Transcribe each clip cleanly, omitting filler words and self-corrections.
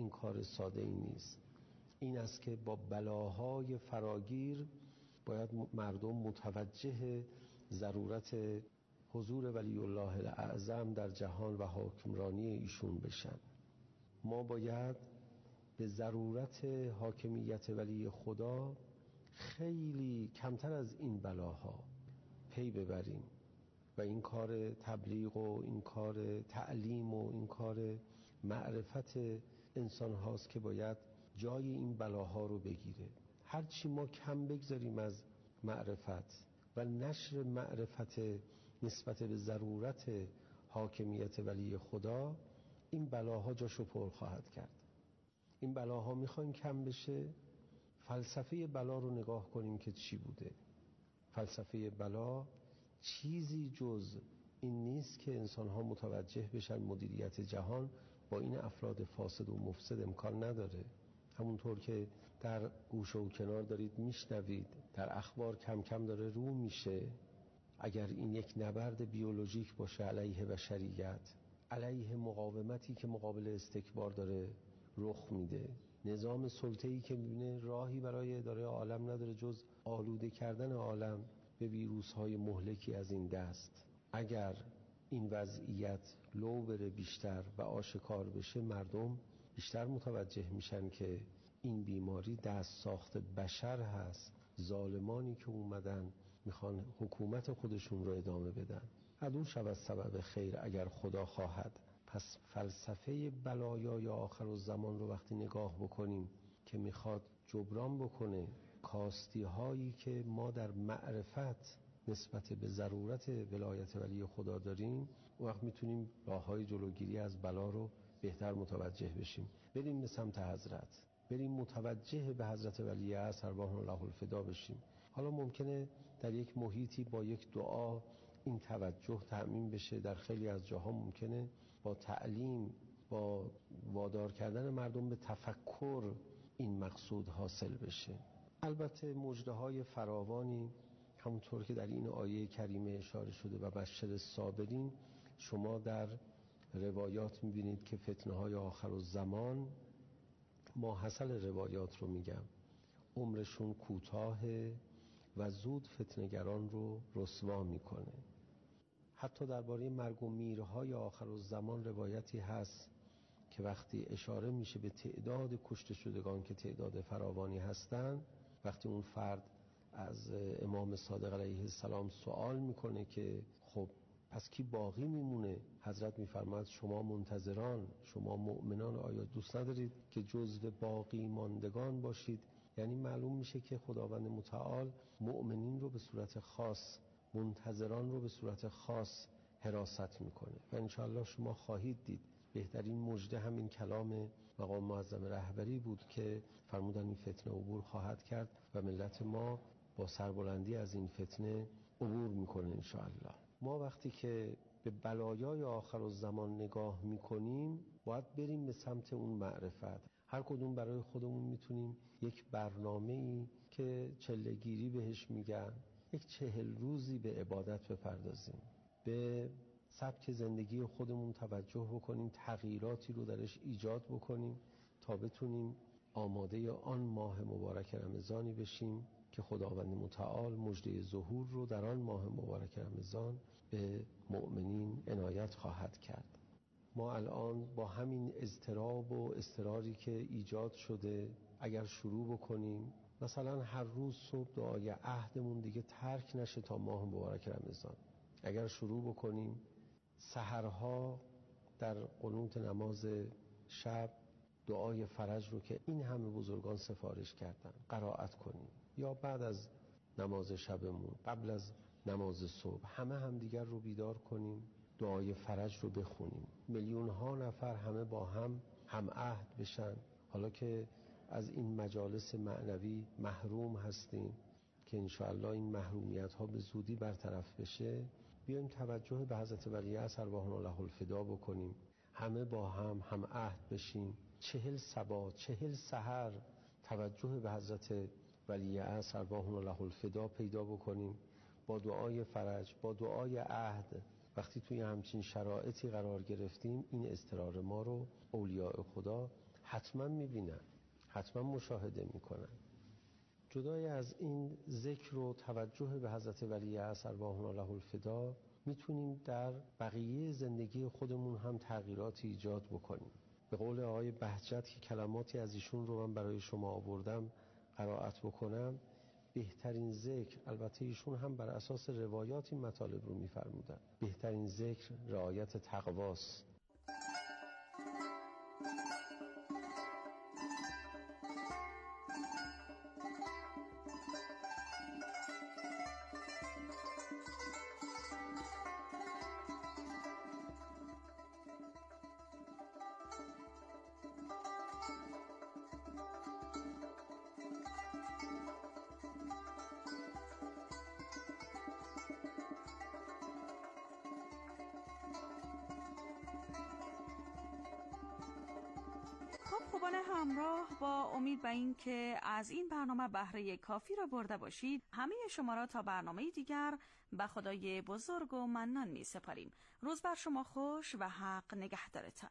این کار ساده ای نیست. این است که با بلاهای فراگیر باید مردم متوجه ضرورت حضور ولی الله الاعظم در جهان و حکمرانی ایشون بشن. ما باید به ضرورت حاکمیت ولی خدا خیلی کمتر از این بلاها پی ببریم و این کار تبلیغ و این کار تعلیم و این کار معرفت انسان هاست که باید جای این بلاها رو بگیره. هرچی ما کم بگذاریم از معرفت و نشر معرفت نسبت به ضرورت حاکمیت ولی خدا، این بلاها جاشو پر خواهد کرد. این بلاها میخوایم کم بشه، فلسفه بلا رو نگاه کنیم که چی بوده. فلسفه بلا چیزی جز این نیست که انسان‌ها متوجه بشن مدیریت جهان با این افراد فاسد و مفسد امکان نداره. همونطور که در گوشه و کنار دارید میشنوید، در اخبار کم کم داره رو میشه. اگر این یک نبرد بیولوژیک باشه علیه بشریت، علیه مقاومتی که مقابل استکبار داره رخ میده، نظام سلطه‌ای که میبینه راهی برای اداره عالم نداره جز آلوده کردن عالم به ویروس‌های مهلکی از این دست، اگر این وضعیت لو بره بیشتر و آشکار بشه، مردم بیشتر متوجه میشن که این بیماری دست ساخت بشر هست. ظالمانی که اومدن میخوان حکومت خودشون رو ادامه بدن. عدو شود سبب خیر اگر خدا خواهد. پس فلسفه بلایای آخر الزمان رو وقتی نگاه بکنیم که میخواد جبران بکنه کاستی هایی که ما در معرفت نسبت به ضرورت ولایت ولی خدا داریم، اون وقت میتونیم راههای جلوگیری از بلا رو بهتر متوجه بشیم. بریم به سمت حضرت، بریم متوجه به حضرت ولی اعظم ارواح الله الفدا بشیم. حالا ممکنه در یک محیطی با یک دعا این توجه تأمین بشه، در خیلی از جاها ممکنه با تعلیم، با وادار کردن مردم به تفکر این مقصود حاصل بشه. البته مژده‌های فراوانی همونطور که در این آیه کریمه اشاره شده و بشر صابرین، شما در روایات میبینید که فتنه‌های آخر الزمان، ماحصل روایات رو میگم، عمرشون کوتاهه و زود فتنه‌گران رو رسوا میکنه. حتی درباره مرگ و میرهای آخر الزمان روایتی هست که وقتی اشاره میشه به تعداد کشته شدگان که تعداد فراوانی هستن، وقتی اون فرد از امام صادق علیه السلام سوال میکنه که خب پس کی باقی میمونه؟ حضرت میفرماید شما منتظران، شما مؤمنان، آیا دوست ندارید که جزو باقی ماندگان باشید؟ یعنی معلوم میشه که خداوند متعال مؤمنین رو به صورت خاص، منتظران رو به صورت خاص حراست میکنه و انشاءالله شما خواهید دید. بهترین مژده همین کلام مقام معظم رهبری بود که فرمودن این فتنه عبور خواهد کرد و ملت ما با سربلندی از این فتنه عبور میکنه انشاءالله. ما وقتی که به بلایای آخر الزمان نگاه میکنیم باید بریم به سمت اون معرفت. هر کدوم برای خودمون میتونیم یک برنامه‌ای که چله‌گیری بهش میگن، یک 40 روزی به عبادت بپردازیم، به سبک زندگی خودمون توجه بکنیم، تغییراتی رو درش ایجاد بکنیم تا بتونیم آماده آن ماه مبارک رمضانی بشیم که خداوند متعال مژده ظهور رو در آن ماه مبارک رمضان به مؤمنین عنایت خواهد کرد. ما الان با همین اضطراب و اضطراری که ایجاد شده اگر شروع بکنیم، مثلا هر روز صبح دعای عهدمون دیگه ترک نشه تا ماه مبارک رمضان، اگر شروع بکنیم سحرها در قنوت نماز شب دعای فرج رو که این همه بزرگان سفارش کردن قرائت کنیم، یا بعد از نماز شبمون قبل از نماز صبح همه دیگر رو بیدار کنیم، دعای فرج رو بخونیم، میلیون ها نفر همه با هم عهد بشن. حالا که از این مجالس معنوی محروم هستیم که انشاءالله این محرومیت ها به زودی برطرف بشه، بیایم توجه به حضرت ولی اعظم ارواح الله الفدا بکنیم، همه با هم عهد بشیم، 40 صباح 40 سحر توجه به حضرت ولی اعظم ارواح الله الفدا پیدا بکنیم، با دعای فرج، با دعای عهد. وقتی توی همچین شرایطی قرار گرفتیم این اضطرار ما رو اولیاء خدا حتما میبینن، حتما مشاهده میکنن. جدای از این ذکر و توجه به حضرت ولی عصر ارواحنا له الفدا میتونیم در بقیه زندگی خودمون هم تغییراتی ایجاد بکنیم. به قول آقای بهجت که کلماتی از ایشون رو من برای شما آوردم قرائت بکنم، بهترین ذکر، البته ایشون هم بر اساس روایات این مطالب رو میفرمودن، بهترین ذکر رعایت تقواست. خوبان همراه، با امید به این که از این برنامه بهره کافی را برده باشید، همه شما را تا برنامه دیگر به خدای بزرگ و منان می سپاریم. روز بر شما خوش و حق نگهدارتان.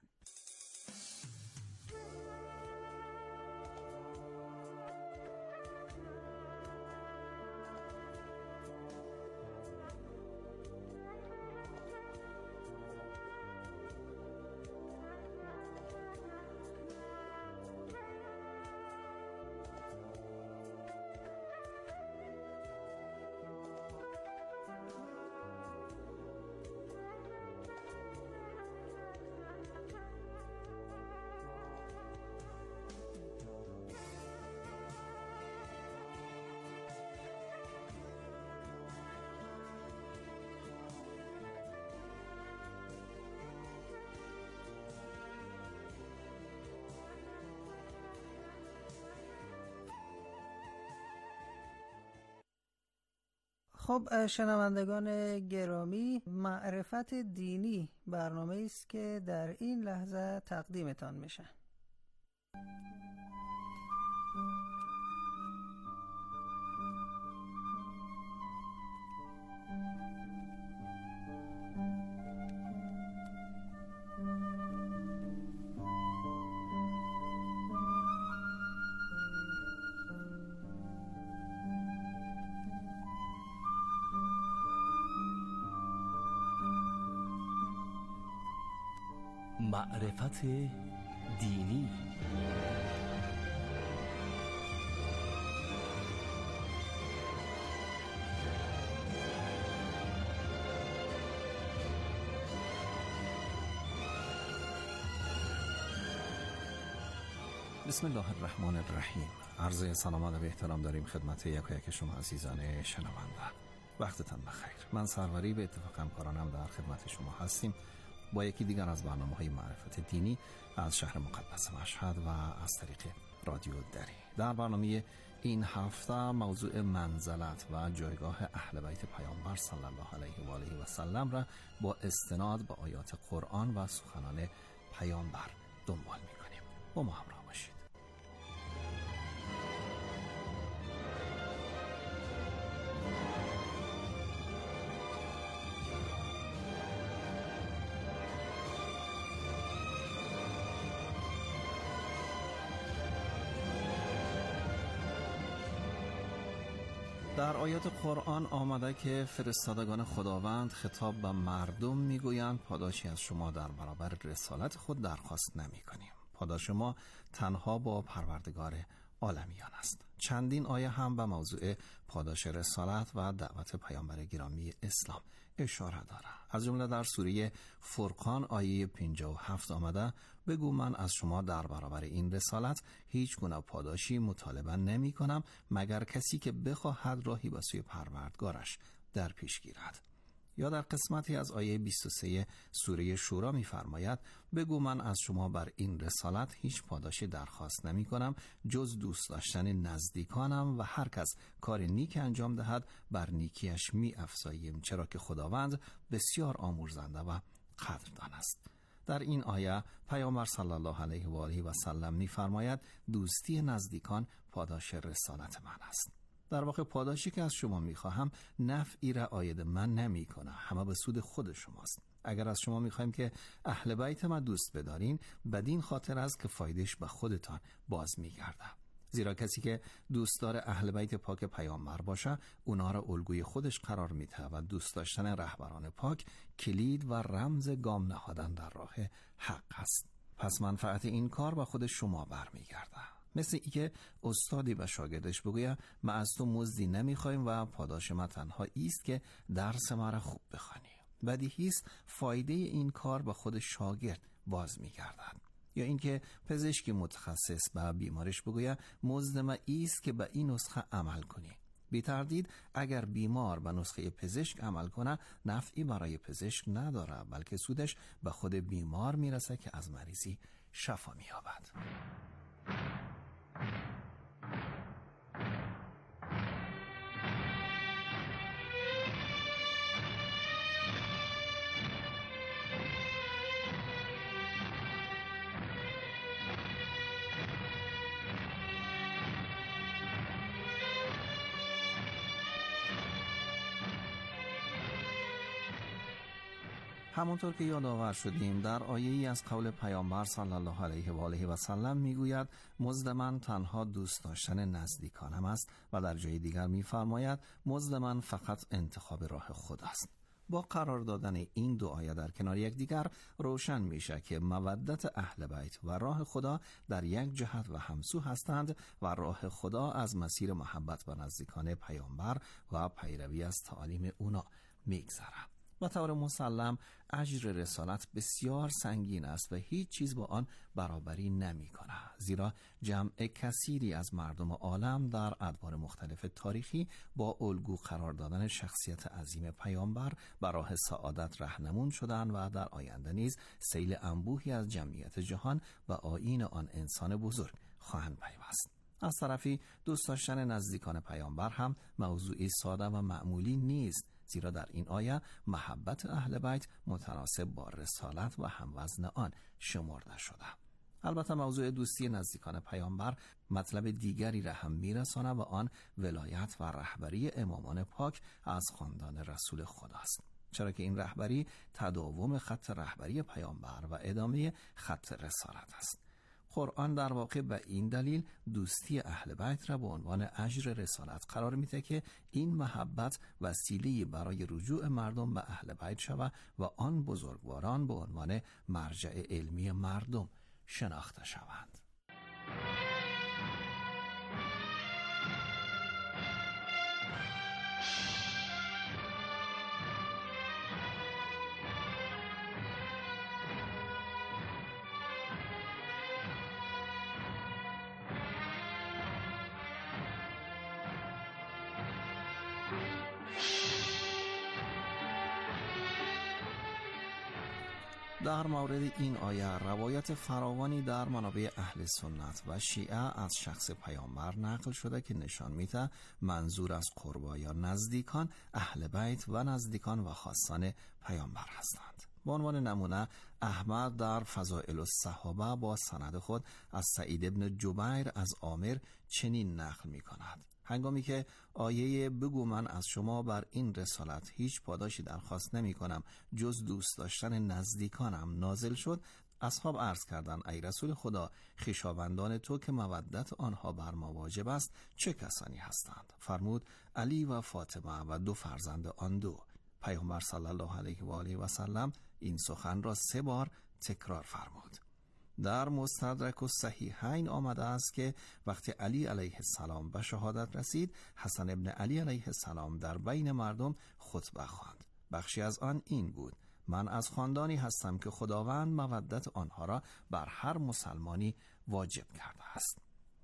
خب شنوندگان گرامی، معرفت دینی برنامه است که در این لحظه تقدیمتان میشه. معرفت دینی. بسم الله الرحمن الرحیم. عرض سلام و احترام داریم خدمت یک شما عزیزان شنونده. وقتتان بخیر. من سروری به اتفاق همکارانم در خدمت شما هستیم با یکی دیگر از برنامه‌های معرفت دینی از شهر مقدس مشهد و از طریق رادیو دری. در برنامه این هفته موضوع منزلت و جایگاه اهل بیت پیامبر صلی الله علیه و آله و سلم را با استناد به آیات قرآن و سخنان پیامبر دنبال می‌کنیم. با ما همراه باشید. در آیات قرآن آمده که فرستادگان خداوند خطاب به مردم میگویند پاداشی از شما در برابر رسالت خود درخواست نمی کنیم. پاداش ما تنها با پروردگار عالمیان است. چندین آیه هم به موضوع پاداش رسالت و دعوت پیامبر گرامی اسلام اشاره دارد. از جمله در سوره فرقان آیه 57 آمده بگو من از شما در برابر این رسالت هیچ گونه پاداشی مطالبه نمی کنم مگر کسی که بخواهد راهی به سوی پروردگارش در پیش گیرد. یا در قسمتی از آیه 23 سوره شورا می فرماید بگو من از شما بر این رسالت هیچ پاداشی درخواست نمی کنم جز دوست داشتن نزدیکانم و هر کس کار نیک انجام دهد بر نیکیش می افزاییم چرا که خداوند بسیار آمرزنده و قدردان است. در این آیه پیامبر صلی الله علیه و آله و سلم می فرماید دوستی نزدیکان پاداش رسالت من است. در واقع پاداشی که از شما میخواهم نفعی را عاید من نمی کنه، همه به سود خود شماست. اگر از شما میخوایم که اهل بیت ما دوست بدارین، بدین خاطر است که فایدهش به خودتان باز میگرده. زیرا کسی که دوست داره اهل بیت پاک پیامبر باشه، اونا را الگوی خودش قرار میده و دوست داشتن رهبران پاک کلید و رمز گام نهادن در راه حق است. پس منفعت این کار به خود شما برمیگرده. مثل ای که استادی به شاگردش بگوید ما از تو مزدی نمیخوایم و پاداش ما تنها ایست که درس ما را خوب بخوانی. بدیهی است فایده این کار به خود شاگرد باز میگردد. یا اینکه پزشکی متخصص به بیمارش بگوید مزد ما ایست که به این نسخه عمل کنی. بی تردید اگر بیمار به نسخه پزشک عمل کنه، نفعی برای پزشک نداره، بلکه سودش به خود بیمار میرسه که از مریضی شفا مییابد. همونطور که یادآور شدیم در آیه‌ای از قول پیامبر صلی الله علیه و آله و سلم میگوید مزد من تنها دوست داشتن نزدیکانم است و در جای دیگر میفرماید مزد من فقط انتخاب راه خود است. با قرار دادن این دو آیه در کنار یکدیگر روشن میشه که مودت اهل بیت و راه خدا در یک جهت و همسو هستند و راه خدا از مسیر محبت به نزدیکان پیامبر و پیروی از تعالیم اونا میگذرد. و طور مسلم اجر رسالت بسیار سنگین است و هیچ چیز با آن برابری نمی کنه، زیرا جمع کثیری از مردم عالم در ادوار مختلف تاریخی با الگو قرار دادن شخصیت عظیم پیامبر بر راه سعادت راهنمون شدند و در آینده نیز سیل انبوهی از جمعیت جهان و آیین آن انسان بزرگ خواهند پیوست. از طرفی دوست داشتن نزدیکان پیامبر هم موضوعی ساده و معمولی نیست، زیرا در این آیه محبت اهل بیت متناسب با رسالت و هموزن آن شمرده شده. البته موضوع دوستی نزدیکان پیامبر مطلب دیگری را هم میرسانه و آن ولایت و رهبری امامان پاک از خاندان رسول خداست، چرا که این رهبری تداوم خط رهبری پیامبر و ادامه خط رسالت است. قرآن در واقع به این دلیل دوستی اهل بیت را به عنوان اجر رسالت قرار میده که این محبت وسیله برای رجوع مردم به اهل بیت شود و آن بزرگواران به عنوان مرجع علمی مردم شناخته شوند. در مورد این آیه روایت فراوانی در منابع اهل سنت و شیعه از شخص پیامبر نقل شده که نشان میده منظور از قربا یا نزدیکان اهل بیت و نزدیکان و خاصان پیامبر هستند. به عنوان نمونه احمد در فضائل الصحابه با سند خود از سعید ابن جبیر از عامر چنین نقل می کند: هنگامی که آیه بگو من از شما بر این رسالت هیچ پاداشی درخواست نمی کنم جز دوست داشتن نزدیکانم نازل شد، اصحاب عرض کردند ای رسول خدا، خویشاوندان تو که مودت آنها بر ما واجب است چه کسانی هستند؟ فرمود علی و فاطمه و دو فرزند آن دو. پیامبر صلی الله علیه و آله و سلم این سخن را 3 بار تکرار فرمود. در مستدرک و صحیحین آمده است که وقتی علی علیه السلام به شهادت رسید، حسن ابن علی علیه السلام در بین مردم خطبه خواند. بخشی از آن این بود: من از خاندانی هستم که خداوند مودت آنها را بر هر مسلمانی واجب کرده است.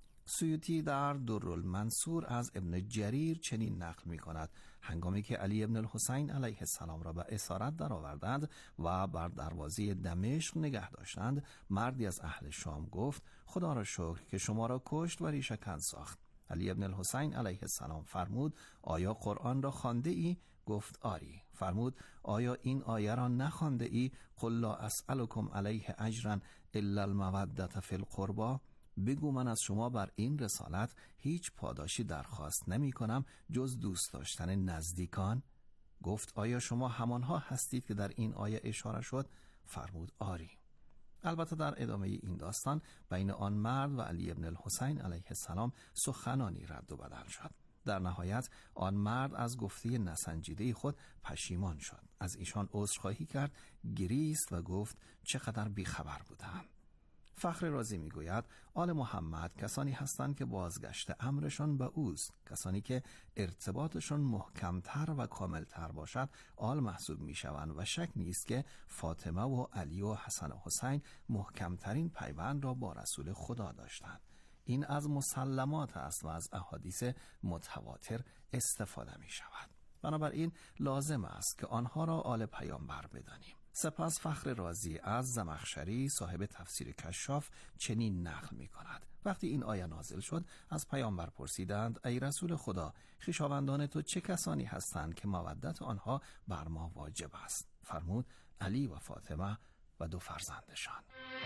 سیوطی در درالمنصور از ابن جریر چنین نقل می کند: هنگامی که علی ابن الحسین علیه السلام را به اسارت درآوردند و بر دروازه دمشق نگه داشتند، مردی از اهل شام گفت خدا را شکر که شما را کشت و ریشه کن ساخت. علی ابن الحسین علیه السلام فرمود آیا قرآن را خوانده ای؟ گفت آری. فرمود آیا این آیه را نخوانده ای؟ قل لا اسألکم علیه اجرا الا المودة فی القربى؟ بگو من از شما بر این رسالت هیچ پاداشی درخواست نمی کنم جز دوست داشتن نزدیکان. گفت آیا شما همانها هستید که در این آیه اشاره شد؟ فرمود آری. البته در ادامه این داستان بین آن مرد و علی ابن الحسین علیه السلام سخنانی رد و بدل شد. در نهایت آن مرد از گفته نسنجیده خود پشیمان شد، از ایشان عذرخواهی کرد، گریست و گفت چقدر بیخبر بودم. فخر رازی میگوید آل محمد کسانی هستند که بازگشت امرشان به اوست. کسانی که ارتباطشان محکمتر و کاملتر باشد آل محسوب میشوند و شک نیست که فاطمه و علی و حسن و حسین محکمترین پیوند را با رسول خدا داشتند. این از مسلمات است و از احادیث متواتر استفاده می شود. بنابراین لازم است که آنها را آل پیامبر بدانیم. سپس فخر رازی از زمخشری صاحب تفسیر کشاف چنین نقل می کند: وقتی این آیه نازل شد از پیامبر پرسیدند ای رسول خدا، خویشاوندان تو چه کسانی هستند که مودت آنها بر ما واجب است؟ فرمود علی و فاطمه و 2 فرزندشان.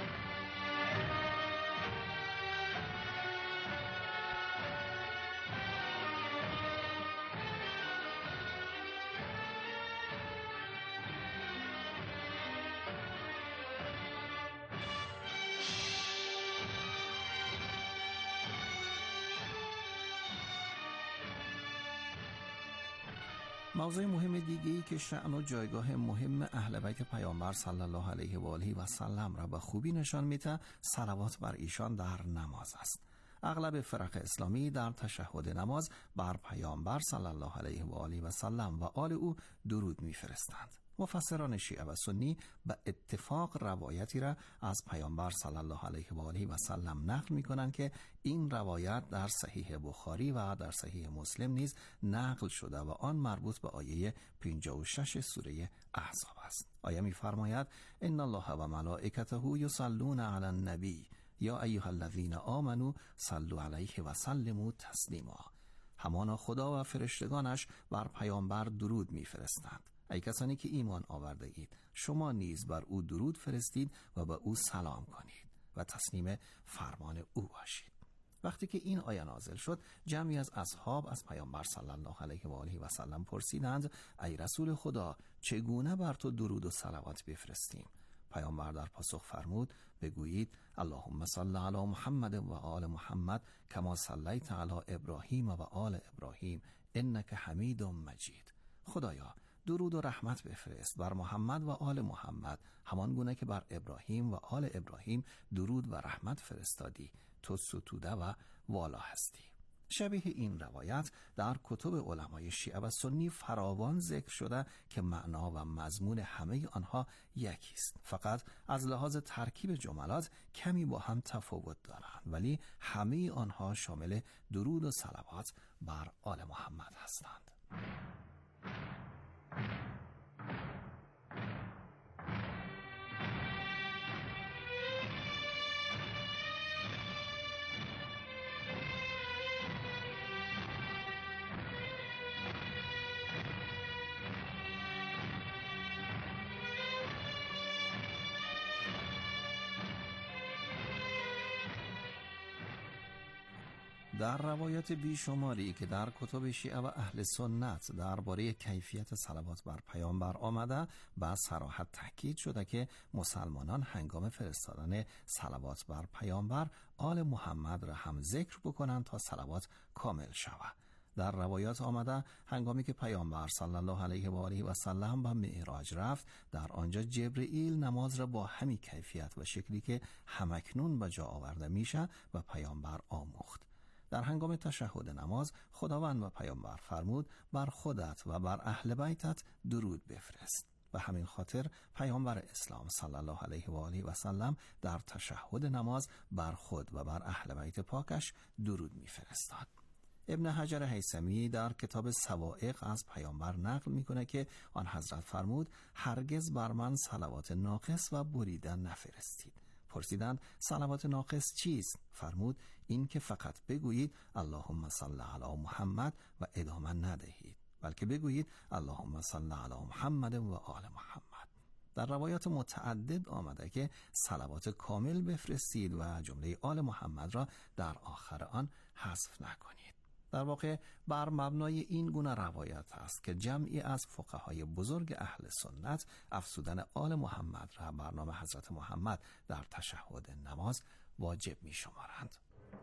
موضوع مهم دیگه‌ای که شأن و جایگاه مهم اهل بیت پیامبر صلی الله علیه و آله و سلم را به خوبی نشان می‌دهد صلوات بر ایشان در نماز است. اغلب فرق اسلامی در تشهد نماز بر پیامبر صلی الله علیه و آله و سلم و آل او درود می‌فرستند. مفسران شیعه و سنی به اتفاق روایتی را از پیامبر صلی الله علیه و آله و سلم نقل می‌کنند که این روایت در صحیح بخاری و در صحیح مسلم نیز نقل شده و آن مربوط به آیه 56 سوره احزاب است. آیه می‌فرماید ان الله و ملائکته یصلون علی النبی یا ایها الذین آمنوا صلوا علیه و سلموا تسلیما. همانا خدا و فرشتگانش بر پیامبر درود می‌فرستند. ای کسانی که ایمان آورده اید، شما نیز بر او درود فرستید و به او سلام کنید و تسلیم فرمان او باشید. وقتی که این آیه نازل شد، جمعی از اصحاب از پیامبر صلی الله علیه و آله و سلم پرسیدند ای رسول خدا، چگونه بر تو درود و صلوات بفرستیم؟ پیامبر در پاسخ فرمود بگویید اللهم صل علی محمد و آل محمد کما صلیت علی ابراهیم و آل ابراهیم انک حمید مجید. خدایا درود و رحمت بفرست بر محمد و آل محمد همان گونه که بر ابراهیم و آل ابراهیم درود و رحمت فرستادی، تو ستوده و والا هستی. شبیه این روایت در کتب علمای شیعه و سنی فراوان ذکر شده که معنا و مضمون همه آنها یکی است، فقط از لحاظ ترکیب جملات کمی با هم تفاوت دارند، ولی همه آنها شامل درود و صلوات بر آل محمد هستند. در روایات بیشماری که در کتب شیعه و اهل سنت درباره کیفیت صلوات بر پیامبر آمده، با صراحت تاکید شده که مسلمانان هنگام فرستادن صلوات بر پیامبر آل محمد را هم ذکر بکنند تا صلوات کامل شود. در روایات آمده هنگامی که پیامبر صلی الله علیه و آله و سلم به معراج رفت، در آنجا جبرئیل نماز را با همین کیفیت و شکلی که همکنون به جا آورده میشه و پیامبر آموخت. در هنگام تشهد نماز خداوند و پیامبر فرمود بر خودت و بر اهل بیتت درود بفرست. به همین خاطر پیامبر اسلام صلی الله علیه و آله و سلم در تشهد نماز بر خود و بر اهل بیت پاکش درود می‌فرستاد. ابن حجر هیثمی در کتاب سوائق از پیامبر نقل میکنه که آن حضرت فرمود هرگز بر من صلوات ناقص و بریده نفرستید. پرسیدند صلوات ناقص چیست؟ فرمود این که فقط بگویید اللهم صل علی محمد و ادامه ندهید، بلکه بگویید اللهم صل علی محمد و آل محمد. در روایات متعدد آمده که صلوات کامل بفرستید و جمله آل محمد را در آخر آن حذف نکنید. در واقع بر مبنای این گونه روایت است که جمعی از فقهای بزرگ اهل سنت افزودن آل محمد را بر نام حضرت محمد در تشهد نماز واجب می شمارند.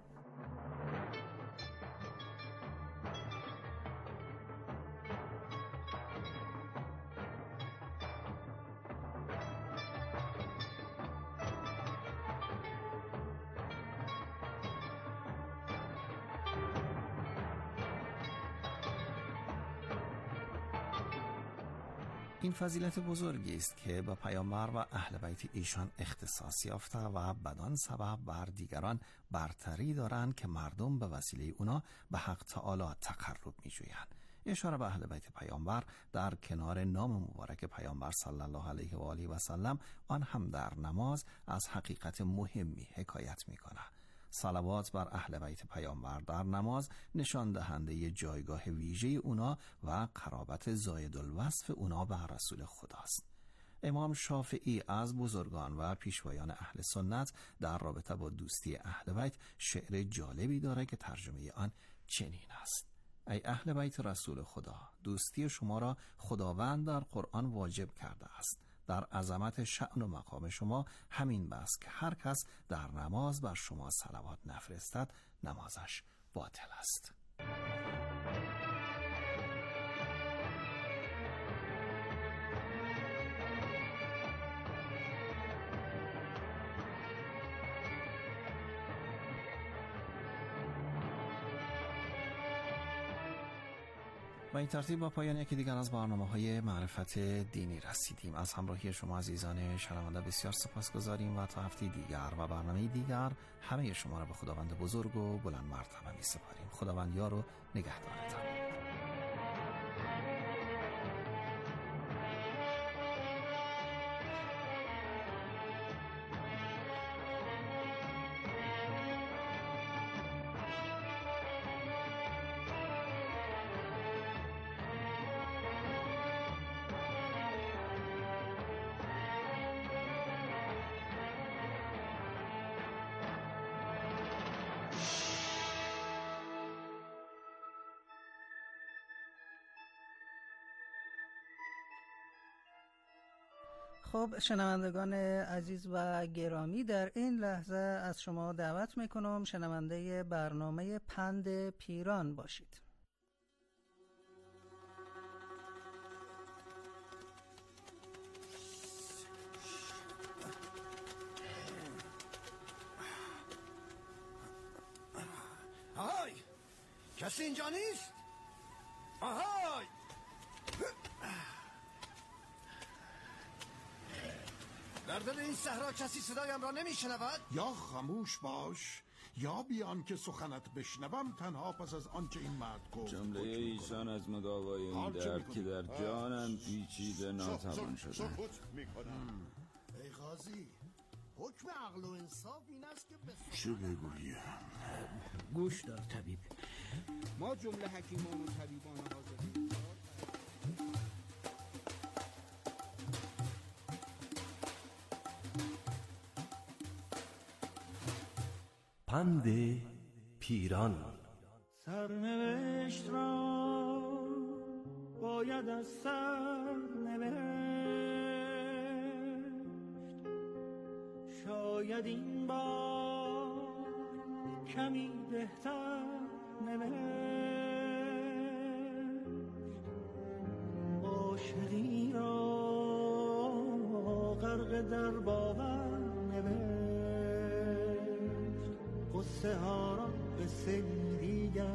این فضیلت بزرگی است که با پیامبر و اهل بیت ایشان اختصاص یافته و بدان سبب بر دیگران برتری دارند که مردم به وسیله اونا به حق تعالی تقرب می‌جویند. اشاره به اهل بیت پیامبر در کنار نام مبارک پیامبر صلی الله علیه و آله و سلم آن هم در نماز از حقیقت مهمی حکایت می‌کند. صلوات بر اهل بیت پیامبر در نماز نشان دهنده جایگاه ویژه اونا و قرابت زاید الوصف اونا به رسول خداست. امام شافعی از بزرگان و پیشوایان اهل سنت در رابطه با دوستی اهل بیت شعر جالبی داره که ترجمه آن چنین است: ای اهل بیت رسول خدا، دوستی شما را خداوند در قرآن واجب کرده است. در عظمت شأن و مقام شما همین بس که هر کس در نماز بر شما صلوات نفرستد نمازش باطل است. و این ترتیب با پایان یکی دیگر از برنامه‌های معرفت دینی رسیدیم. از همراهی شما عزیزان شنونده بسیار سپاسگزاریم و تا هفته دیگر و برنامه دیگر همه شما را به خداوند بزرگ و بلند مرتبه می‌سپاریم. خداوند یار و نگهدارتان. خب شنوندگان عزیز و گرامی، در این لحظه از شما دعوت میکنم شنونده برنامه پند پیران باشید. آهای، کسی اینجا نیست؟ آهای، در دل این صحرا کسی صدایم را نمیشنود؟ یا خاموش باش یا بیان که سخنت بشنوم تنها پس از آنچه این مرد گفت. جمله ایشان از مداوای این درد که در جانم پیچیده ناتوان شده. ای قاضی، حکم عقل و انصاف این است که چه بگویم؟ گوش دار طبیب، ما جمله حکیمان و طبیبان حاضرین پند پیران. سرنوشت را باید از سر نوشت، شاید این بار کمی بهتر نوشت، عاشقی را غرق در باور نوشت، قصه ها را به سری دیگر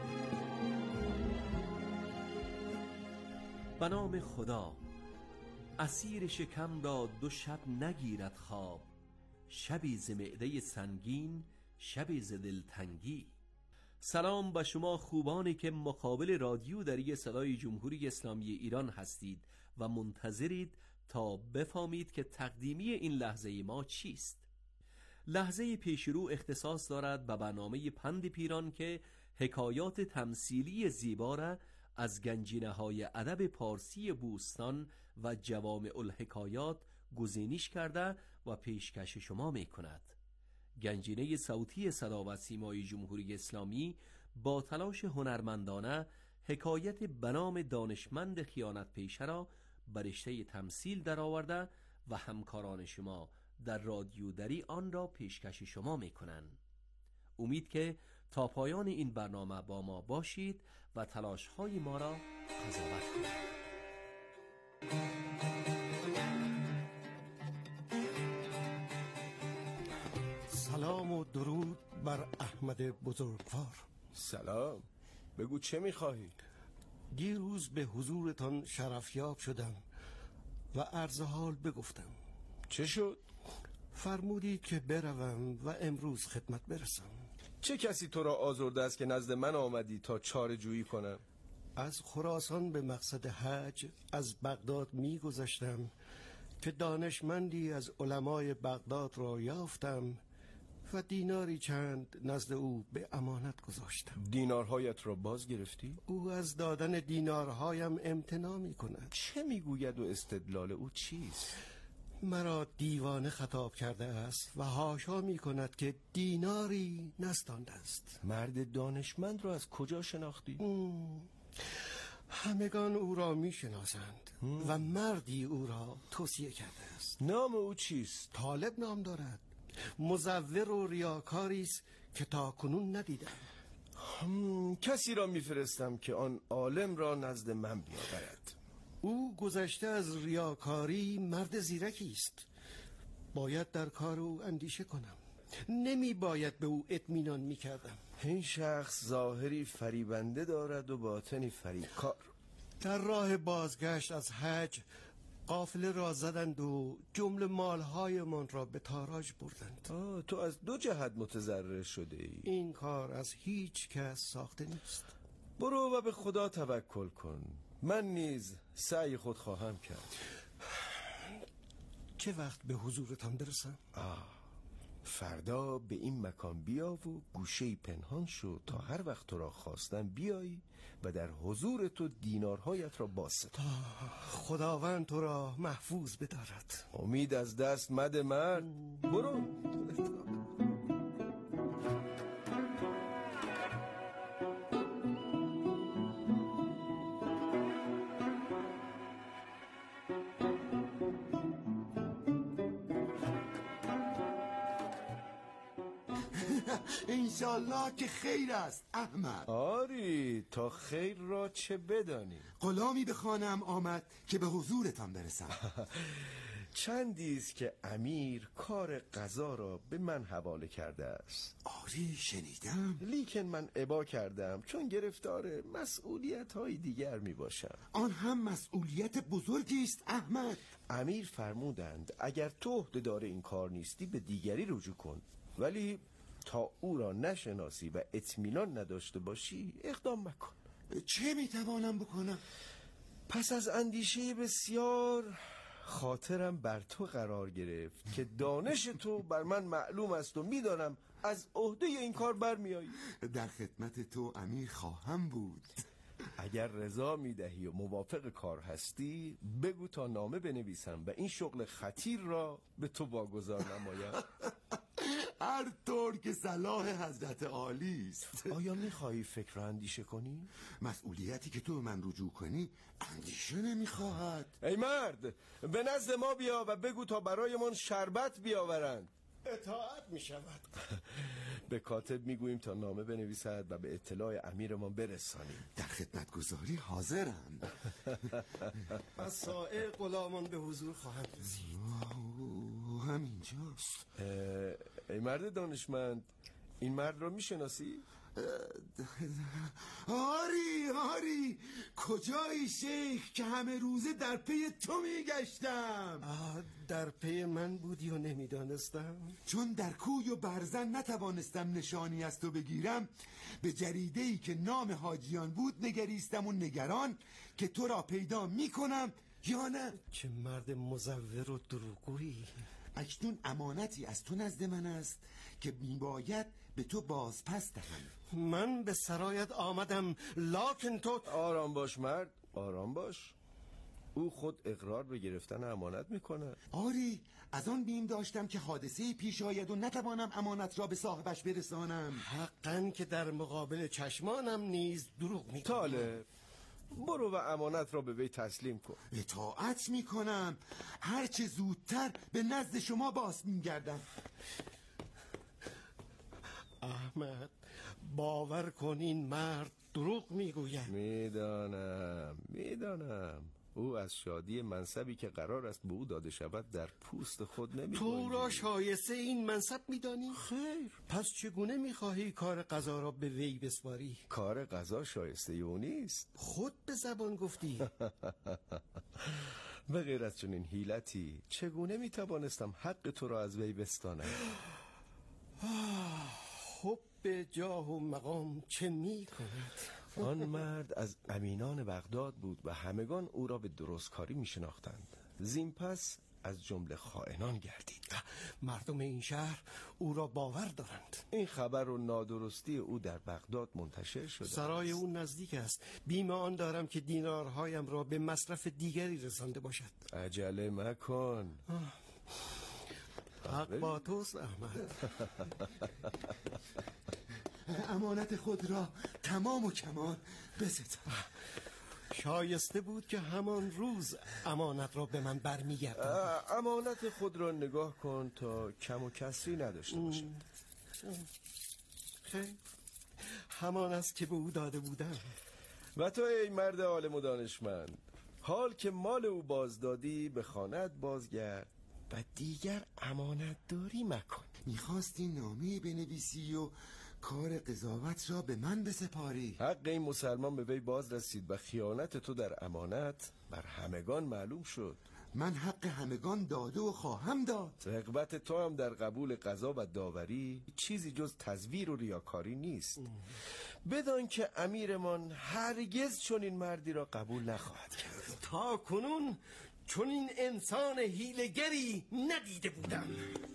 به نام خدا. اسیر شکم را 2 شب نگیرد خواب، شبی ز معده سنگین، شبی ز دلتنگی. سلام به شما خوبانی که مقابل رادیو دری صدای جمهوری اسلامی ایران هستید و منتظرید تا بفهمید که تقدیمی این لحظه ما چیست. لحظه پیشرو اختصاص دارد به برنامه پند پیران که حکایات تمثیلی زیبا را از گنجینه‌های ادب پارسی بوستان و جوامع الحکایات گزینش کرده و پیشکش شما می‌کند. گنجینه صوتی صدا و سیمای جمهوری اسلامی با تلاش هنرمندانه حکایت به نام دانشمند خیانت پیشه را به رشته تمثیل درآورده و همکاران شما در رادیو دری آن را پیشکش شما می‌کنند. امید که تا پایان این برنامه با ما باشید و تلاش‌های ما را قضاوت کنید. سلام و درود بر احمد بزرگوار. سلام، بگو چه می‌خواهی؟ دیروز به حضورتان شرفیاب شدم و عرض حال بگفتم. چه شد؟ فرمودید که بروم و امروز خدمت برسم. چه کسی تو را آزرده است که نزد من آمدی تا چاره جویی کنم؟ از خراسان به مقصد حج از بغداد می گذشتم که دانشمندی از علمای بغداد را یافتم و دیناری چند نزد او به امانت گذاشتم. دینارهایت را باز گرفتی؟ او از دادن دینارهایم امتناع می کند. چه می گوید و استدلال او چیست؟ مرا دیوانه خطاب کرده است و حاشا می کند که دیناری نستانده است. مرد دانشمند را از کجا شناختی؟ همگان او را می شناسند و مردی او را توصیه کرده است. نام او چیست؟ طالب نام دارد. مزور و ریاکاری است که تا کنون ندیدم. کسی را میفرستم که آن عالم را نزد من بیاورد. او گذشته از ریاکاری مرد زیرکی است. باید در کار او اندیشه کنم. نمی باید به او اطمینان می کردم. این شخص ظاهری فریبنده دارد و باطنی فریبکار. در راه بازگشت از حج قافله را زدند و جمله مالهای من را به تاراج بردند. تو از 2 جهت متضرر شده ای. این کار از هیچ کس ساخته نیست. برو و به خدا توکل کن. من نیز سعی خود خواهم کرد. چه وقت به حضورتان برسم؟ فردا به این مکان بیا و گوشه‌ای پنهان شو تا هر وقت تو را خواستم بیایی و در حضور تو دینارهایت را بازستان. خداوند تو را محفوظ بدارد. امید از دست مده مرد. برو. انشالله که خیر است احمد. آری تا خیر را چه بدانی. غلامی به خانه‌ام آمد که به حضورتان برسم. چندیست که امیر کار قضا را به من حواله کرده است. آری شنیدم. لیکن من ابا کردم چون گرفتار مسئولیت های دیگر می باشم. آن هم مسئولیت بزرگی است احمد. امیر فرمودند اگر تو عهده‌دار این کار نیستی به دیگری رجوع کن، ولی تا او را نشناسی و اطمینان نداشته باشی اقدام مکن. چه میتوانم بکنم؟ پس از اندیشه بسیار خاطرم بر تو قرار گرفت که دانش تو بر من معلوم است و میدانم از عهده این کار برمیایی. در خدمت تو امیر خواهم بود. اگر رضا میدهی و موافق کار هستی بگو تا نامه بنویسم و این شغل خطیر را به تو واگذار نمایم. هر طور که صلاح حضرت عالی است. آیا میخواهی فکر و اندیشه کنی؟ مسئولیتی که تو من رجوع کنی اندیشه نمیخواهد. ای مرد به نزد ما بیا و بگو تا برایمان شربت بیاورند. اطاعت می شود. به کاتب میگوییم تا نامه بنویسد و به اطلاع امیرمان برسانیم. در خدمتگزاری حاضرم. از سایر غلامان به حضور خواهم رسید. همینجاست. ای مرد دانشمند، این مرد را میشناسی؟ آری کجایی شیخ که همه روزه در پی تو میگشتم؟ در پی من بودی و نمیدانستم. چون در کوی و برزن نتوانستم نشانی از تو بگیرم، به جریده‌ای که نام حاجیان بود نگریستم و نگران که تو را پیدا میکنم یا نه. چه مرد مزور و دروغگویی. اکنون امانتی از تو نزد من است که میباید به تو بازپس دهم. من به سرایت آمدم، لکن تو... آرام باش مرد، آرام باش. او خود اقرار به گرفتن امانت میکنه. آری، از آن بیم داشتم که حادثه پیش آید و نتوانم امانت را به صاحبش برسانم. حقاً که در مقابل چشمانم نیز دروغ میکنم. طالب، برو و امانت را به وی تسلیم کن. اطاعت میکنم. هرچه زودتر به نزد شما باز میگردم. احمد، باور کن این مرد دروغ میگوید. میدانم او از شادی منصبی که قرار است به او داده شود در پوست خود نمی‌گنجد. تو را شایسته این منصب میدانی؟ خیر. پس چگونه میخواهی کار قضا را به وی بسپاری؟ کار قضا شایسته او نیست. خود به زبان گفتی. به غیر از چنین حیلتی چگونه میتوانستم حق تو را از وی بستانم؟ حب جاه و مقام چه میکند؟ آن مرد از امینان بغداد بود و همگان او را به درستکاری میشناختند. زین پس از جمله خائنان گردید. مردم این شهر او را باور دارند. این خبر و نادرستی او در بغداد منتشر شده. سرای او نزدیک است. بیم آن دارم که دینارهایم را به مصرف دیگری رسانده باشد. عجله مکن. حق با توست احمد. امانت خود را تمام و کمال بستم. شایسته بود که همان روز امانت را به من برمیگردم. امانت خود را نگاه کن تا کم و کسری نداشته باشد. خیر، همان است که به او داده بودم. و تو ای مرد عالم و دانشمند، حال که مال او بازدادی به خانه‌ات بازگرد و دیگر امانت داری مکن. میخواستی نامه بنویسی و کار قضاوت را به من بسپاری. حق این مسلمان به وی باز رسید و خیانت تو در امانت بر همگان معلوم شد. من حق همگان داده و خواهم داد. رغبت تو هم در قبول قضا و داوری چیزی جز تزویر و ریاکاری نیست. بدان که امیرمان هرگز چون این مردی را قبول نخواهد کرد. تا کنون چون این انسان حیله‌گری ندیده بودم.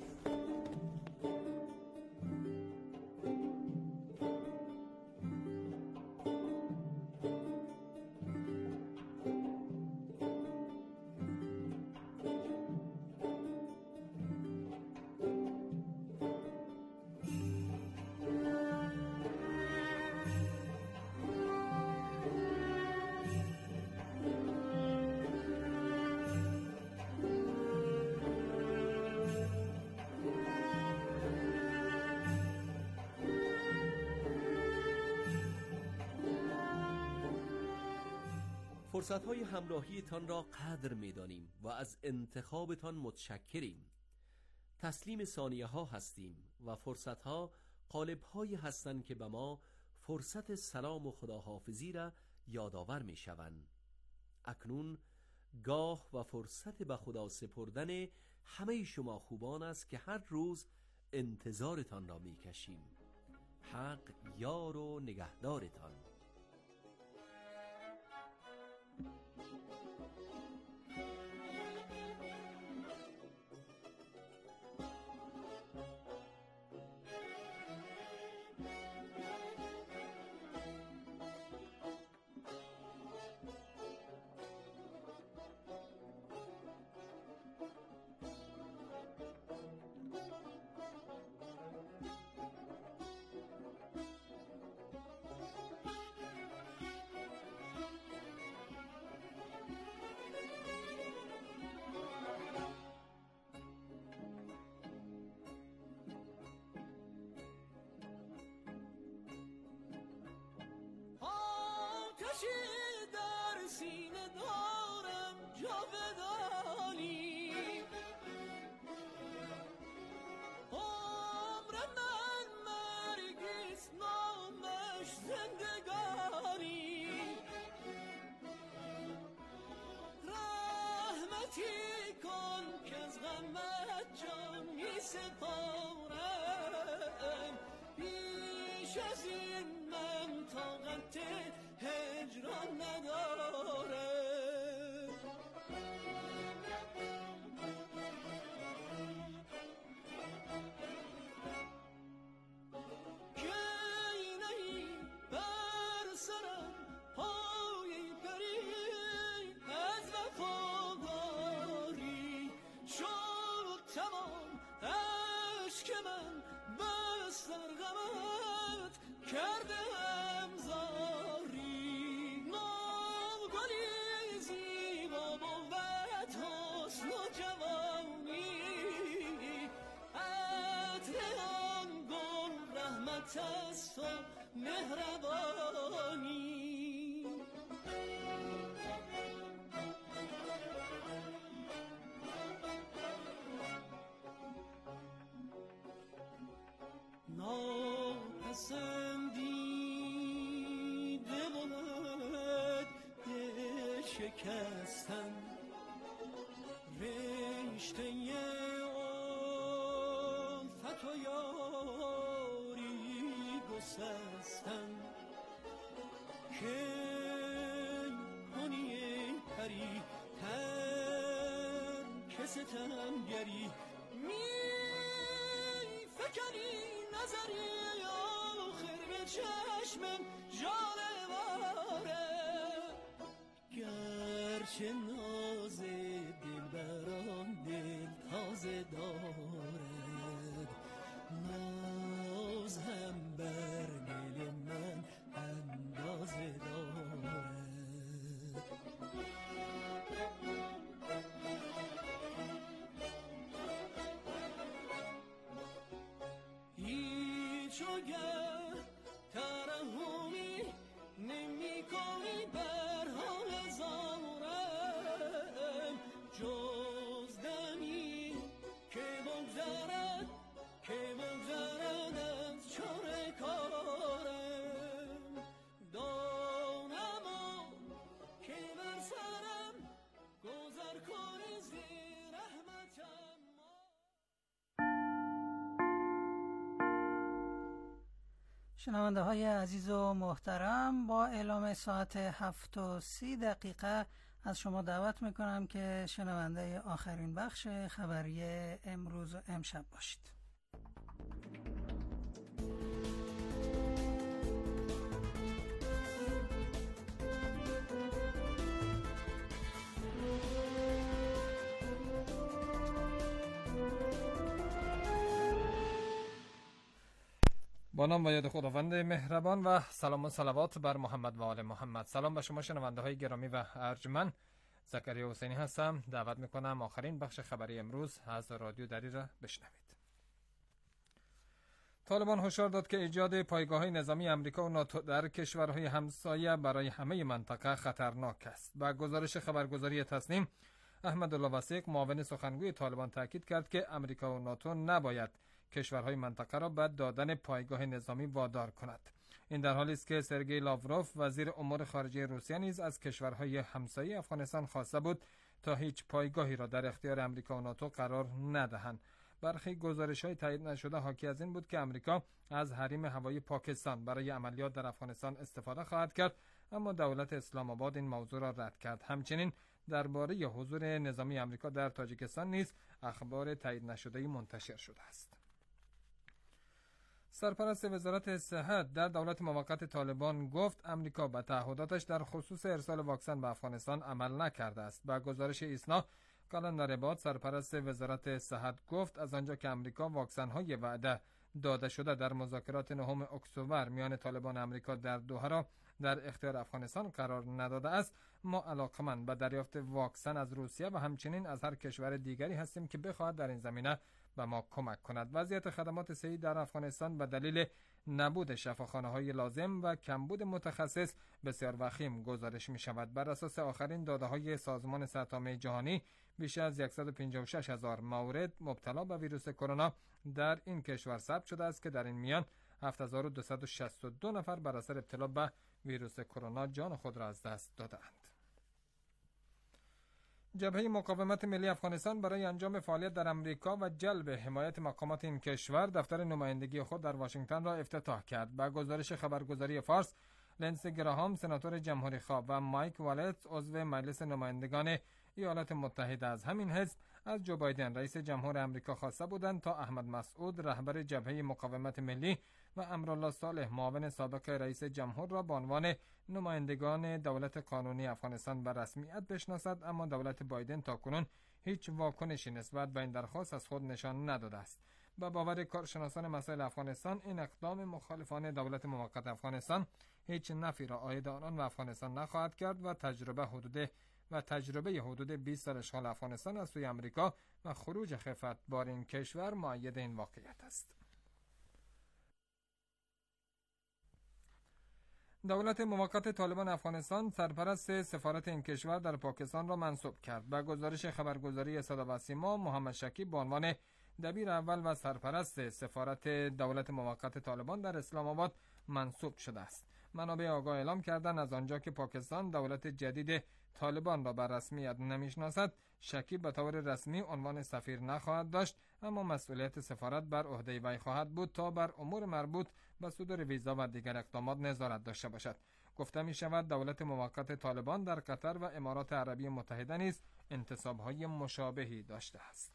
فرصت‌های همراهیتان را قدر می‌دانیم و از انتخابتان متشکریم. تسلیم ثانیه‌ها هستیم و فرصت‌ها قالب‌هایی هستند که به ما فرصت سلام و خداحافظی را یادآور می‌شوند. اکنون گاه و فرصت به خدا سپردن همه شما خوبان است که هر روز انتظارتان را می‌کشیم. حق یار و نگهدارتان. در سینه دارم جاودانی، عمر من مرگیست نامه طاقتی کن که از غمت جان می سپارم، بیش از این من طاقت هجران ندارم. کردم زاری نوگلی زیبا بود حسن و جوانی، عطر آن گل رحمت است و مهربانی. ناپسندیده بود شکستن، رشته الفت و یاری گسستن، که کنی پری ترک ستمگری، می فکنی نظری آخر به چشمم جانه واره، گرچه ناز دل برام دل تازه دارد، ناز هم بر دل من اندازه دارد. چوگر ترحمی نمی کنی بر حال زارم، جز دمی که بگذرد از چاره کارم، دانم که بر سرم گذر کنی زیر رحمتم. شنونده های عزیز و محترم، با اعلام ساعت 7:30 از شما دعوت میکنم که شنونده آخرین بخش خبری امروز و امشب باشید. با نام و یاد خداوند مهربان و سلام و صلوات بر محمد و آل محمد. سلام به شما شنونده های گرامی و ارجمند. زکریا حسینی هستم. دعوت میکنم آخرین بخش خبری امروز از رادیو دری را بشنوید. طالبان هشدار داد که ایجاد پایگاه‌های نظامی آمریکا و ناتو در کشورهای همسایه برای همه منطقه خطرناک است. با گزارش خبرگزاری تصنیم، احمدالله وثیق معاون سخنگوی طالبان تاکید کرد که آمریکا و ناتو نباید کشورهای منطقه را به دادن پایگاه نظامی وادار کند. این در حالی است که سرگئی لاوروف وزیر امور خارجه روسیه نیز از کشورهای همسایه افغانستان خواسته بود تا هیچ پایگاهی را در اختیار آمریکا و ناتو قرار ندهند. برخی گزارش‌های تایید نشده حاکی از این بود که آمریکا از حریم هوایی پاکستان برای عملیات در افغانستان استفاده خواهد کرد، اما دولت اسلام آباد این موضوع را رد کرد. همچنین درباره حضور نظامی آمریکا در تاجیکستان نیز اخبار تایید نشده‌ای منتشر شده است. سرپرست وزارت صحت در دولت موقت طالبان گفت آمریکا به تعهداتش در خصوص ارسال واکسن به افغانستان عمل نکرده است. با گزارش ایسنا، کالن رباط سرپرست وزارت صحت گفت از آنجا که آمریکا واکسن‌های وعده داده شده در مذاکرات 9 اکتبر میان طالبان و آمریکا در دوحه را در اختیار افغانستان قرار نداده است، ما علاقمند به دریافت واکسن از روسیه و همچنین از هر کشور دیگری هستیم که بخواهد در این زمینه به ما کمک کند. وضعیت خدمات صحی در افغانستان به دلیل نبود شفاخانه‌های لازم و کمبود متخصص بسیار وخیم گزارش می شود. بر اساس آخرین داده‌های سازمان صحت عامه جهانی، بیش از 156,000 مورد مبتلا به ویروس کرونا در این کشور ثبت شده است که در این میان 7262 نفر بر اثر ابتلا به ویروس کرونا جان خود را از دست دادند. جبهه مقاومت ملی افغانستان برای انجام فعالیت در امریکا و جلب حمایت مقامات این کشور دفتر نمایندگی خود در واشنگتن را افتتاح کرد. با گزارش خبرگزاری فارس، لنسی گراهام سناتور جمهوری‌خواه و مایک والتز عضو مجلس نمایندگان ایالات متحده از همین حزب از جو بایدن رئیس جمهور آمریکا خواسته بودند تا احمد مسعود رهبر جبهه مقاومت ملی و امرالله صالح معاون سابق رئیس جمهور را به عنوان نمایندگان دولت قانونی افغانستان به رسمیت بشناسد، اما دولت بایدن تاکنون هیچ واکنشی نسبت به این درخواست از خود نشان نداده است. با باور کارشناسان مسائل افغانستان، این اقدام مخالفان دولت موقت افغانستان هیچ نفعی را عاید آنان و افغانستان نخواهد کرد و تجربه حدود 20 سال اشغال افغانستان از سوی امریکا و خروج خفت بار این کشور مؤید این واقعیت است. دولت موقت طالبان افغانستان سرپرست سفارت این کشور در پاکستان را منصوب کرد. با گزارش خبرگزاری صدا و سیما، محمد شکیب به عنوان دبیر اول و سرپرست سفارت دولت موقت طالبان در اسلام آباد منصوب شده است. منابع آگاه اعلام کردند از آنجا که پاکستان دولت جدید طالبان را به رسمیت نمیشناسد، شکیب به طور رسمی عنوان سفیر نخواهد داشت، اما مسئولیت سفارت بر عهده وی خواهد بود تا بر امور مربوط به صدور ویزا و دیگر اقدامات نظارت داشته باشد. گفته می شود دولت موقت طالبان در قطر و امارات عربی متحده نیز انتصاب‌های مشابهی داشته است.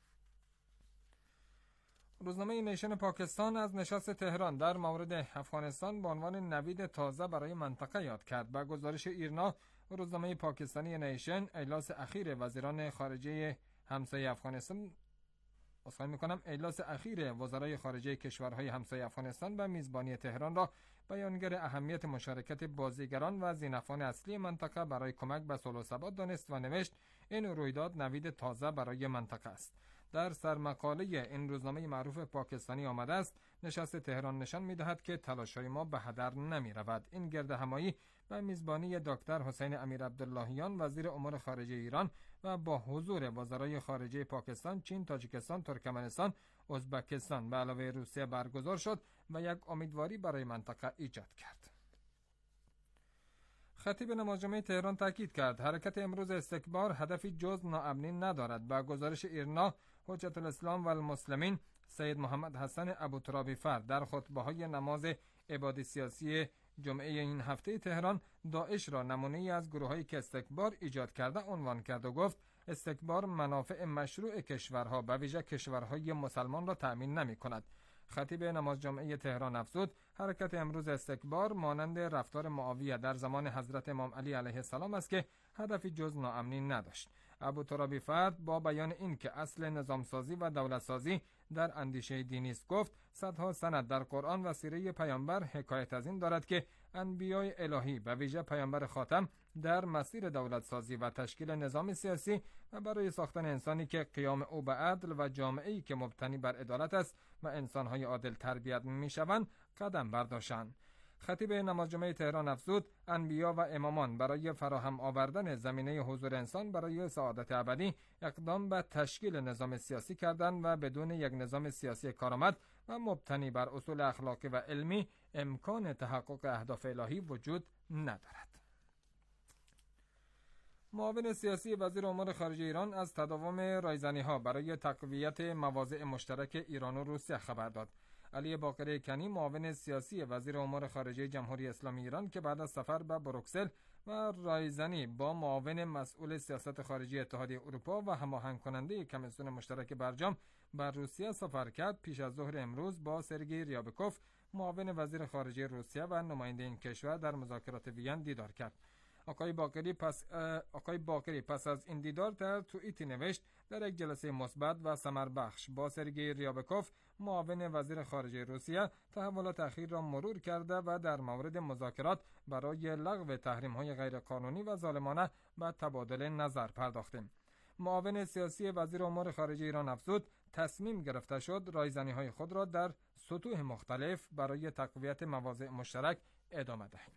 روزنامه نیشن پاکستان از نشست تهران در مورد افغانستان به عنوان نوید تازه برای منطقه یاد کرد. با گزارش ایرنا، روزنامه پاکستانی نیشن اجلاس اخیر وزیران خارجه همسایه افغانستان اجلاس اخیر وزرای خارجه کشورهای همسایه افغانستان و میزبانی تهران را بیانگر اهمیت مشارکت بازیگران و ذی‌نفعان اصلی منطقه برای کمک به صلح و ثبات دانست و نوشت این رویداد نوید تازه برای منطقه است. در سرمقاله این روزنامه معروف پاکستانی آمده است نشست تهران نشان می‌دهد که تلاش‌های ما به هدر نمی‌رود. این گردهمایی و میزبانی دکتر حسین امیر عبداللهیان وزیر امور خارجه ایران و با حضور وزرای خارجه پاکستان، چین، تاجیکستان، ترکمنستان، ازبکستان به علاوه روسیه برگزار شد و یک امیدواری برای منطقه ایجاد کرد. خطیب نماز جمعه تهران تاکید کرد حرکت امروز استکبار هدفی جز ناامنی ندارد. با گزارش ایرنا، حجت الاسلام و المسلمین سید محمد حسن ابوترابی فرد در خطبه‌های نماز عبادی سیاسی جمعه این هفته تهران داعش را نمونه‌ای از گروه‌هایی که استکبار ایجاد کرده عنوان کرد و گفت استکبار منافع مشروع کشورها به ویژه کشورهای مسلمان را تأمین نمی‌کند. خطیب نماز جمعه تهران افزود حرکت امروز استکبار مانند رفتار معاویه در زمان حضرت امام علی علیه السلام است که هدفی جز ناامنی نداشت. ابوترابی فرد با بیان این که اصل نظامسازی و دولتسازی در اندیشه دینی است گفت صدها سند در قرآن و سیره پیامبر حکایت از این دارد که انبیای الهی و ویژه پیامبر خاتم در مسیر دولتسازی و تشکیل نظام سیاسی و برای ساختن انسانی که قیام او به عدل و جامعه‌ای که مبتنی بر عدالت است و انسان‌های عادل تربیت می‌شوند قدم برداشتند. خطیب نماز جمعه تهران افزود انبیا و امامان برای فراهم آوردن زمینه حضور انسان برای سعادت ابدی اقدام به تشکیل نظام سیاسی کردند و بدون یک نظام سیاسی کارآمد و مبتنی بر اصول اخلاقی و علمی امکان تحقق اهداف الهی وجود ندارد. معاون سیاسی وزیر امور خارجه ایران از تداوم رایزنی‌ها برای تقویت مواضع مشترک ایران و روسیه خبر داد. علی باقری کنی معاون سیاسی وزیر امور خارجه جمهوری اسلامی ایران که بعد از سفر به بروکسل و رایزنی با معاون مسئول سیاست خارجی اتحادیه اروپا و هماهنگ کننده کمیسیون مشترک برجام بر روسیه سفر کرد، پیش از ظهر امروز با سرگئی ریابکوف معاون وزیر خارجه روسیه و نماینده این کشور در مذاکرات وین دیدار کرد. آقای باقری پس از این دیدار در توییتی نوشت در یک جلسه مثبت و ثمربخش با سرگئی ریابکوف معاون وزیر خارجه روسیه تحولات اخیر را مرور کرده و در مورد مذاکرات برای لغو تحریم‌های غیرقانونی و ظالمانه به تبادل نظر پرداختیم. معاون سیاسی وزیر امور خارجه ایران افزود تصمیم گرفته شد رایزنی‌های خود را در سطوح مختلف برای تقویت مواضع مشترک ادامه دهیم.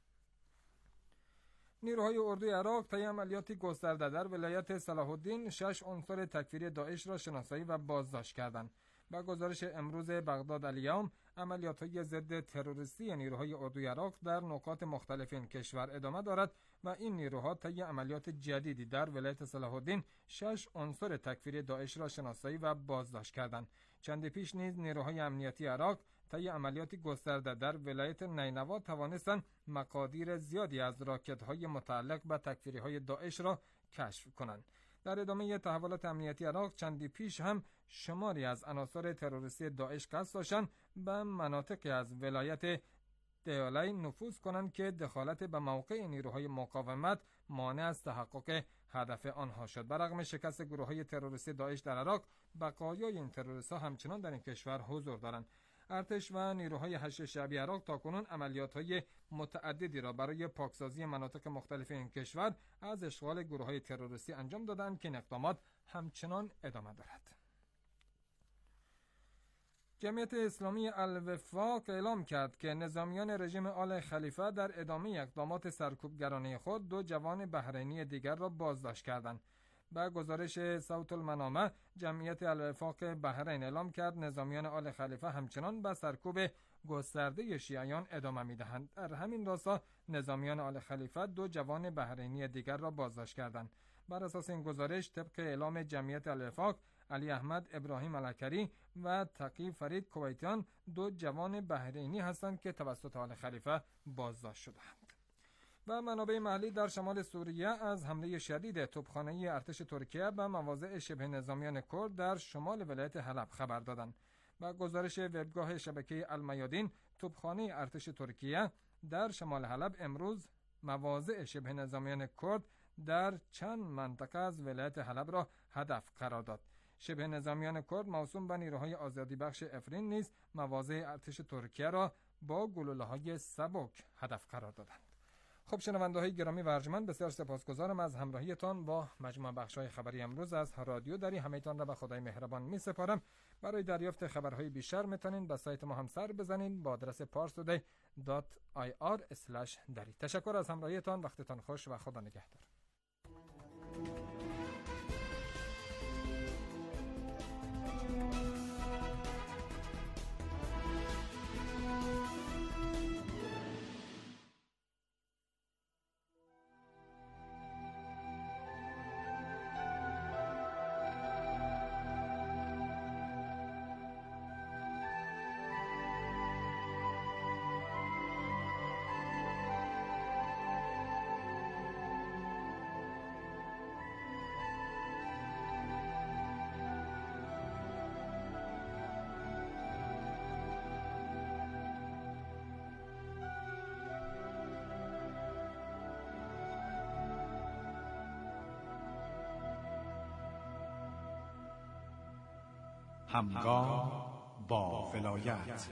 نیروهای اردوی عراق طی عملیاتی گسترده در ولایت صلاح الدین 6 عنصر تکفیری داعش را شناسایی و بازداشت کردند. با گزارش امروز بغداد الیوم، عملیات‌های ضد تروریستی نیروهای اردوی عراق در نقاط مختلف این کشور ادامه دارد و این نیروها طی عملیات جدیدی در ولایت صلاح الدین 6 عنصر تکفیری داعش را شناسایی و بازداشت کردند. چندی پیش نیز نیروهای امنیتی عراق طی عملیاتی گسترده در ولایت نینوا توانستند مقادیر زیادی از راکت‌های متعلق به تکفیری‌های داعش را کشف کنند. در ادامه تحولات امنیتی عراق چندی پیش هم شماری از عناصر تروریستی داعش قصد داشتند به مناطقی از ولایت دیالی نفوذ کنند که دخالت به موقع نیروهای مقاومت مانع از تحقق هدف آنها شد. برغم شکست گروه‌های تروریستی داعش در عراق، بقایای این تروریست‌ها همچنان در این کشور حضور دارند. ارتش و نیروهای حشد شعبی عراق تاکنون عملیات‌های متعددی را برای پاکسازی مناطق مختلف این کشور از اشغال گروه‌های تروریستی انجام دادند که این اقدامات همچنان ادامه دارد. جمعیت اسلامی الوفاق اعلام کرد که نظامیان رژیم آل خلیفه در ادامه اقدامات سرکوبگرانه خود 2 جوان بحرینی دیگر را بازداشت کردند. با گزارش صوت المنامه، جمعیت الوفاق بحرین اعلام کرد نظامیان آل خلیفه همچنان به سرکوب گسترده شیعیان ادامه می‌دهند. در همین راستا نظامیان آل خلیفه 2 جوان بحرینی دیگر را بازداشت کردند. بر اساس این گزارش، طبق اعلام جمعیت الوفاق، علی احمد ابراهیم الکری و تقی فرید کویتیان 2 جوان بحرینی هستند که توسط آل خلیفه بازداشت شدند. و منابع محلی در شمال سوریه از حمله شدید توپخانه‌ای ارتش ترکیه به مواضع شبه نظامیان کرد در شمال ولایت حلب خبر دادند. با گزارش وبگاه شبکه المیادین، توپخانه ارتش ترکیه در شمال حلب امروز مواضع شبه نظامیان کرد در چند منطقه از ولایت حلب را هدف قرار داد. شبه نظامیان کرد موسوم به نیروهای آزادی بخش افرین نیز مواضع ارتش ترکیه را با گلوله‌های سبک هدف قرار دادند. خب شنونده‌های گرامی و ارجمند، بسیار سپاسگزارم از همراهیتان با مجموع بخش‌های خبری امروز از رادیو دری. همه‌تان را به خدای مهربان می‌سپارم. برای دریافت خبرهای بیشتر میتونید به سایت ما هم سر بزنید با آدرس parstoday.ir/dari. تشکر از همراهیتان، وقتتان خوش و خدا نگهدار. همگام با ولایت.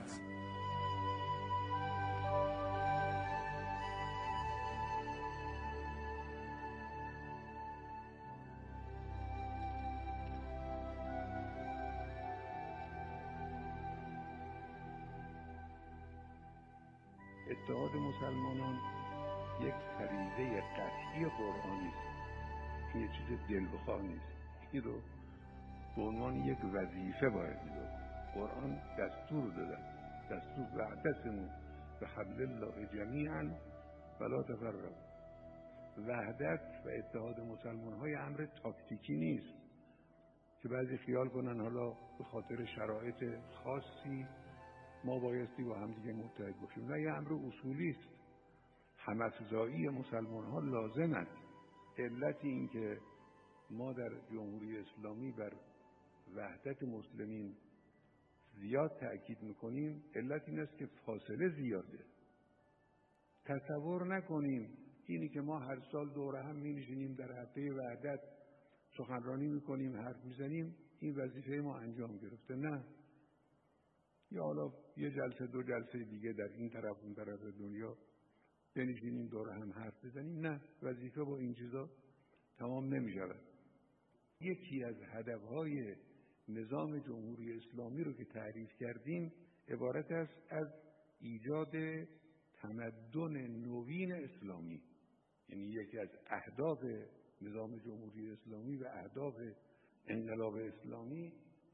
اتحاد مسلمانان یک فریضه قطعی قرآنی است. این چیز دلبخواه نیست. این رو به عنوان یک وظیفه باید دید. قرآن دستور دادن، دستور وعدتمون به حبل الله جمیعا ولا تفرقوا. وحدت و اتحاد مسلمان های امر تاکتیکی نیست که بعضی خیال کنن حالا به خاطر شرایط خاصی ما بایستی با هم دیگه متحد باشیم. نه، یه امر اصولی است. هم‌افزایی مسلمان ها لازم است. علت این که ما در جمهوری اسلامی بر وحدت مسلمین زیاد تأکید میکنیم، علت این است که فاصله زیاده. تصور نکنیم اینی که ما هر سال دوره هم می‌نشینیم در هفته وحدت سخنرانی میکنیم، حرف میزنیم، این وظیفه ما انجام گرفته. نه، یا حالا یه جلسه 2 جلسه دیگه در این طرف اون طرف دنیا بنشینیم دوره هم حرف بزنیم. نه، وظیفه با این چیزا تمام نمی‌شود. یکی از هدفهای نظام جمهوری اسلامی رو که تعریف کردیم عبارت است از ایجاد تمدن نوین اسلامی. یعنی یکی از اهداف نظام جمهوری اسلامی و اهداف انقلاب اسلامی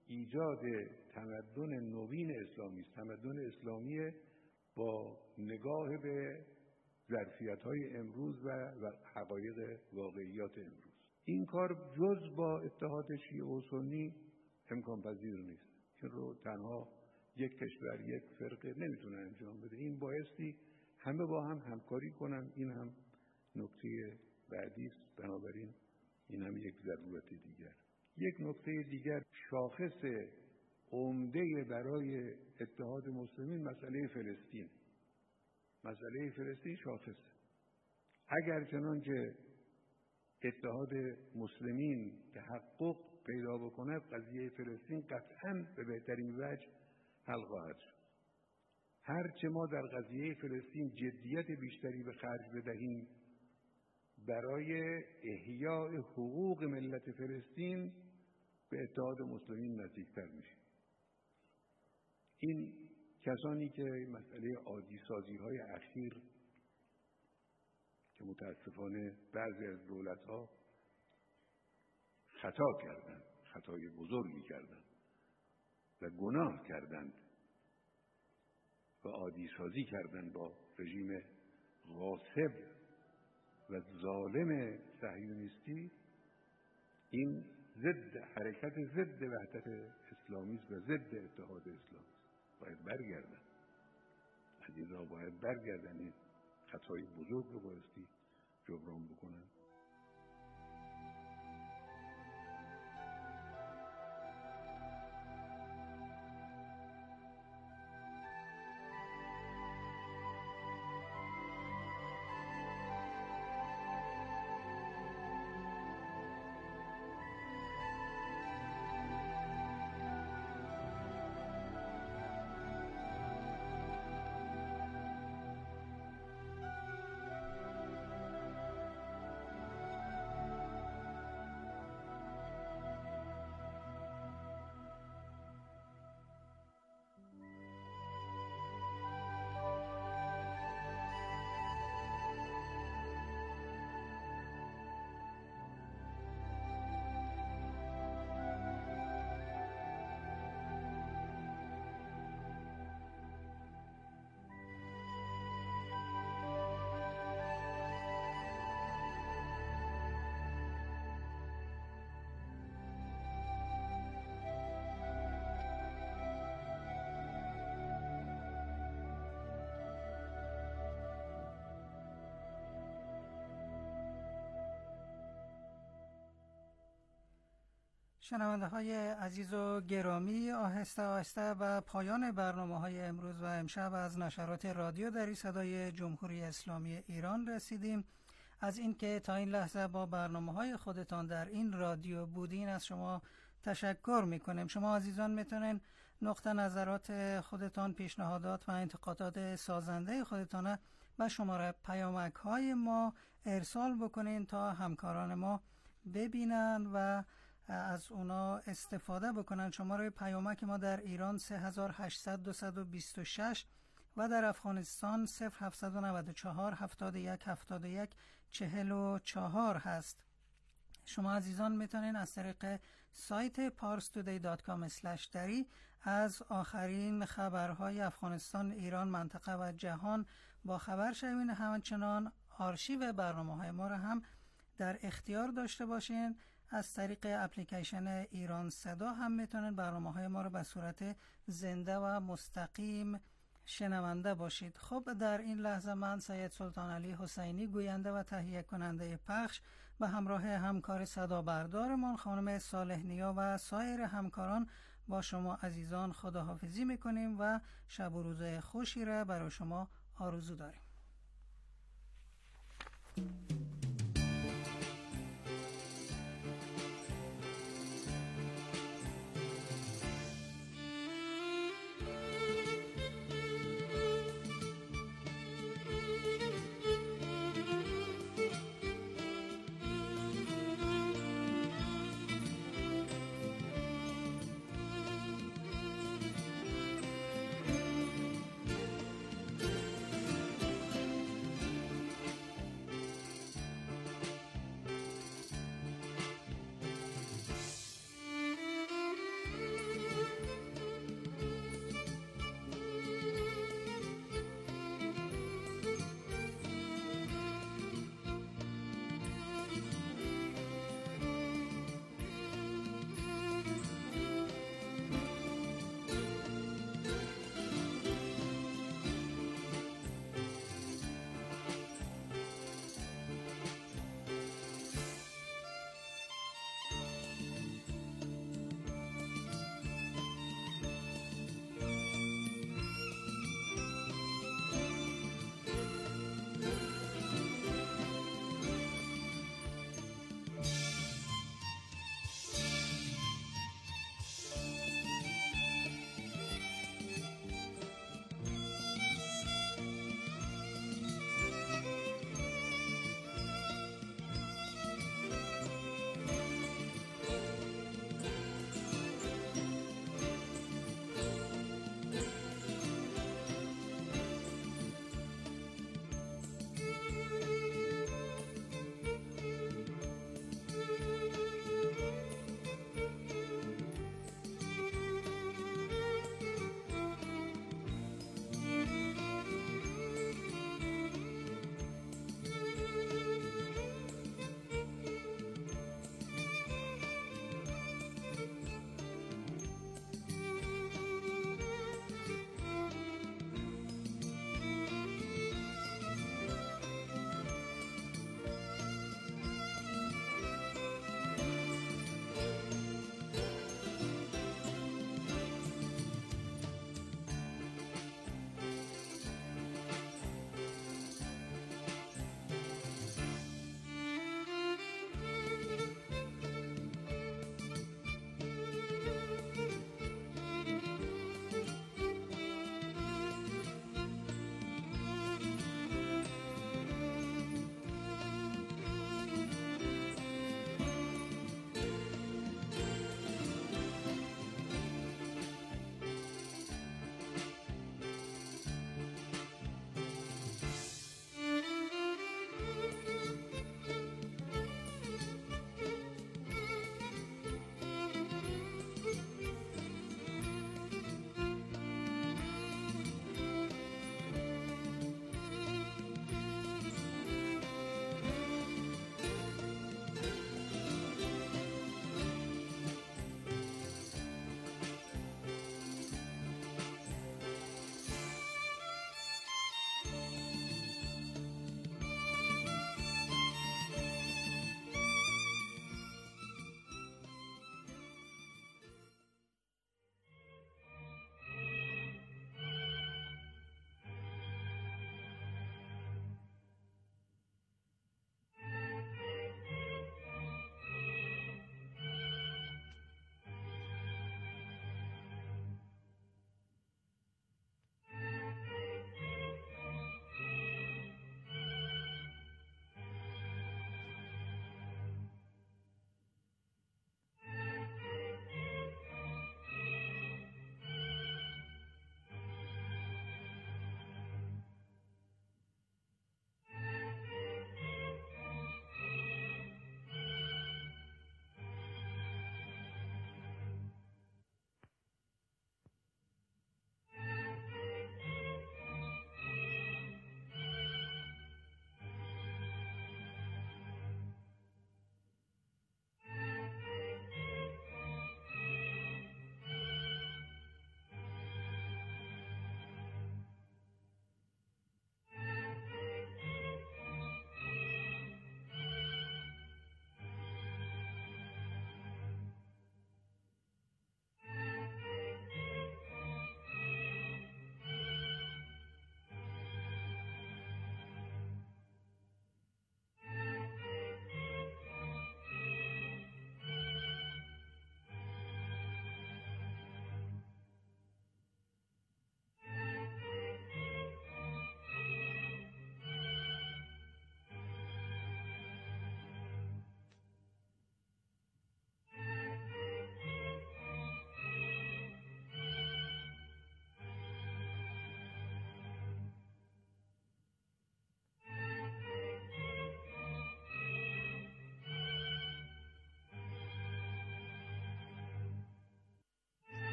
ایجاد تمدن نوین اسلامی است، تمدن اسلامی با نگاه به ظرفیت‌های امروز و حقایق واقعیات امروز. این کار جز با اتحاد شیعه و سنی امکان پذیر نیست. این رو تنها یک کشور، یک فرقه نمیتونه انجام بده. این بایستی همه با هم همکاری کنن. این هم نکته بعدی است. بنابراین این هم یک ضرورت دیگر. یک نکته دیگر، شاخص عمده برای اتحاد مسلمین مسئله فلسطین. مسئله فلسطین شاخص. اگر چنانچه اتحاد مسلمین تحقق پیدا بکند، قضیه فلسطین قطعاً به بهترین وجه حل خواهد شد. هرچه ما در قضیه فلسطین جدیت بیشتری به خرج بدهیم برای احیاء حقوق ملت فلسطین، به اتحاد مسلمین نزدیکتر میشیم. این کسانی که مسئله عادی سازی های اخیر که متاسفانه بعضی از دولت ها خطا کردند، خطای بزرگی کردند و گناه کردند و عادی سازی کردند با رژیم غاصب و ظالم صهیونیستی، این ضد حرکت ضد وحدت اسلامی است و ضد اتحاد اسلامی است. باید برگردن، از این راه باید برگردن، این خطای بزرگ رو بایستی جبران بکنن. شنونده های عزیز و گرامی، آهسته آهسته به پایان برنامه های امروز و امشب از نشرات رادیو دری صدای جمهوری اسلامی ایران رسیدیم. از اینکه تا این لحظه با برنامه های خودتان در این رادیو بودین از شما تشکر میکنیم. شما عزیزان میتونین نقطه نظرات خودتان، پیشنهادات و انتقادات سازنده خودتان به شماره پیامک های ما ارسال بکنین تا همکاران ما ببینن و از اونا استفاده بکنن. شماره پیامک ما در ایران 3800-226 و در افغانستان 0794 71 71 44 هست. شما عزیزان میتونین از طریق سایت parstoday.com/dari از آخرین خبرهای افغانستان، ایران، منطقه و جهان با خبر شوین. همچنان آرشیو برنامه‌های ما را هم در اختیار داشته باشین. از طریق اپلیکیشن ایران صدا هم میتونن برنامه‌های ما رو به صورت زنده و مستقیم شنونده باشید. خب در این لحظه من سید سلطان علی حسینی، گوینده و تهیه کننده پخش، به همراه همکار صدا بردارمان خانم صالح نیا و سایر همکاران با شما عزیزان خداحافظی میکنیم و شب و روز خوشی را برای شما آرزو داریم.